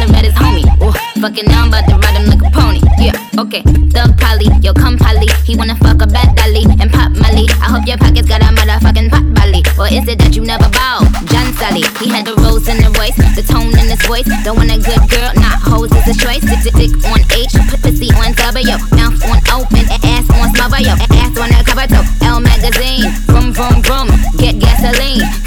and red is homie. Ooh, fucking now I'm about to ride him like a pony. Yeah, okay. Thug Polly, yo come Polly. He wanna fuck a bad dolly and pop Molly. I hope your pockets got a motherfucking pot belly. Or is it that you never bow? John Sally, he had the rose in the voice, the tone in his voice. Don't want a good girl, not hoes is a choice. Dick on H, put pussy on W, mouth on open, ass on smother, yo, ass on the cover toe. L magazine, vroom vroom vroom, get gasoline.